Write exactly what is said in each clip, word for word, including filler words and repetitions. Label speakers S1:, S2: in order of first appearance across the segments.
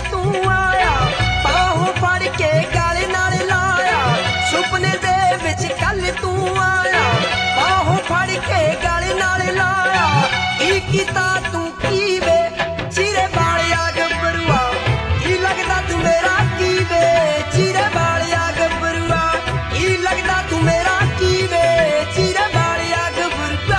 S1: तू आया, बाहों फड़ के गल नाल लाया। सुपने दे विच कल तू आया, बाहों फड़ के गल नाल लाया। की कीता तू की वे चिरे बालिया गबरुआ, की लगदा तू मेरा की वे चिरे बालिया गबरुआ, की लगदा तू मेरा की वे चिरे बालिया गबरुआ।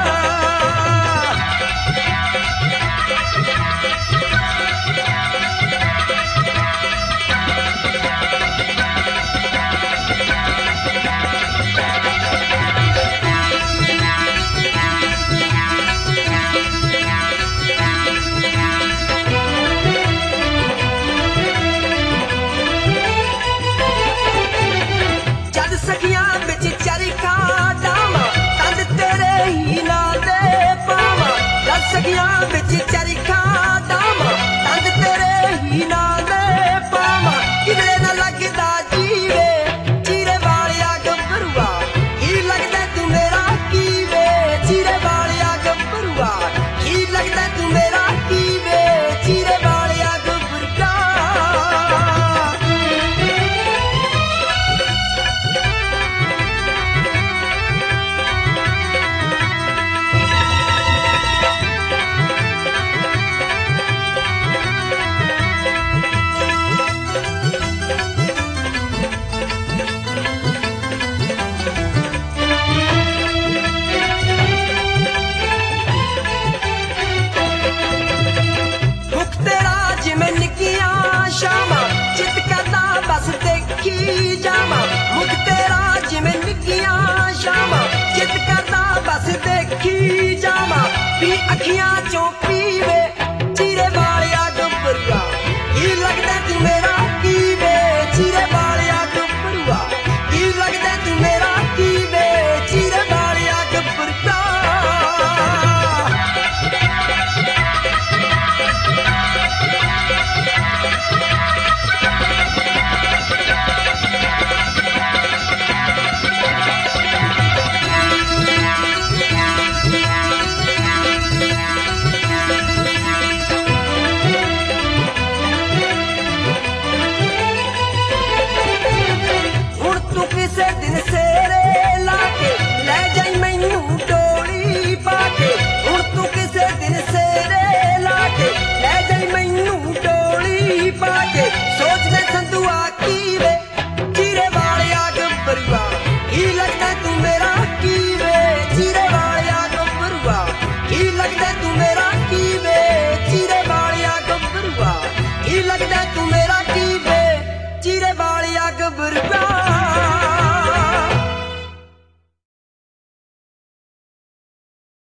S1: सखियां बिच चरखा डावा, तंद तेरे ही ना दे पावा। जद सखियां बिच चरखा डावा, तंद तेरे ही ना दे पावा। किधरे ना लगदा जीवे चिरे वालिया गबरुआ, की लगदा तू मेरा की वे चिरे वालिया गबरुआ, की लगदा तू मेरा की वे चिरे वालिया गबरुआ। चित करदा बस देखी जावा, मुख तेरा जिमें निकिया शामा। चित करदा बस देखी जावा, पी अखियां चों पीवे